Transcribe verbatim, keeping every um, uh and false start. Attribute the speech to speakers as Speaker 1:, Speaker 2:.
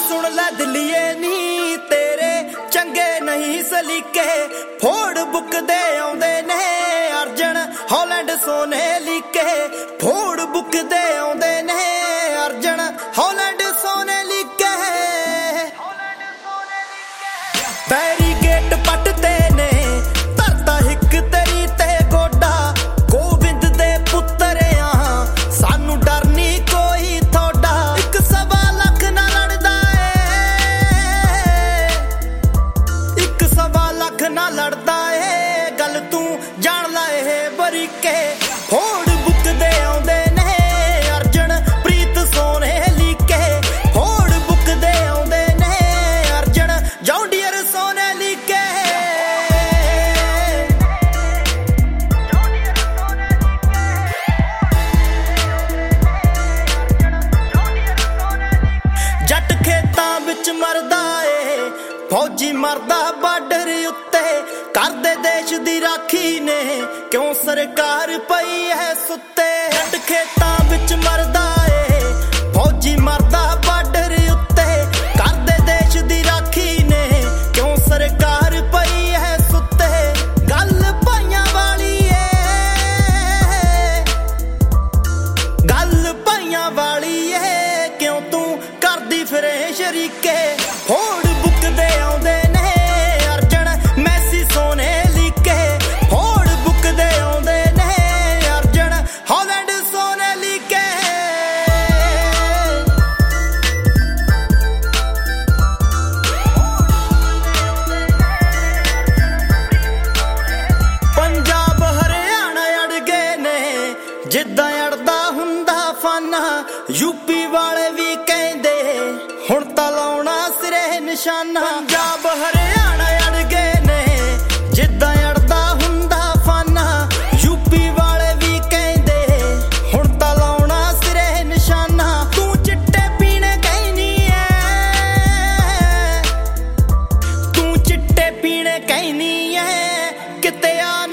Speaker 1: सुन लै दिलिए नी तेरे चंगे नहीं सलीके फोड़ बुकदे आउंदे ने अर्जन हॉलैंड सोने लीके फोड़ बुकदे आउंदे ने अर्जन हॉलैंड सोने लीके पैरी गेट पटते ने धरता हिक तेरी ते गोडा गोविंद दे पुत्तर आ सानू डर नी कोई थोड़ा एक सवा लख ना लड़दा ए एक सवा लख ना लड़दा ए गल तू जान ला ए बरीके फोड़ बुकदे आउंदे ने अर्जन प्रीत सोने लीके फोड़ बुकदे आउंदे ने अर्जन जौंडियर सोने लीके जट खेतां विच मरदा ए फौजी मरदा बार्डर उत्ते करदे देश दी राखी ने क्यों सरकार पई है सुत्ते जट खेतां विच मरदा ए फौजी मरदा बार्डर उत्ते करदे देश दी राखी ने क्यों सरकार पई है सुत्ते गल भाइयां वाली ए गल भाइयां वाली ए क्यों तू करदी फिरे शरीके फोड़ बुकदे आउंदे ने अर्जन मैसी सोने लीके फोड़ बुकदे आउंदे ने अर्जन हॉलैंड सोने लीके पंजाब हरियाणा अड़ गए ने जिद्दां अड़दा हुंदा फाना यूपी वाले भी कहंदे हुण तां लाउणा सिरे निशाना पंजाब हरियाणा अड़ गए ने जिद्दां अड़दा हुंदा फाना यूपी वाले भी कहंदे हुण तां लाउणा सिरे निशाना तू चिट्टे पीने कहनी ऐ तू चिट्टे पीने कहनी ऐ किते आ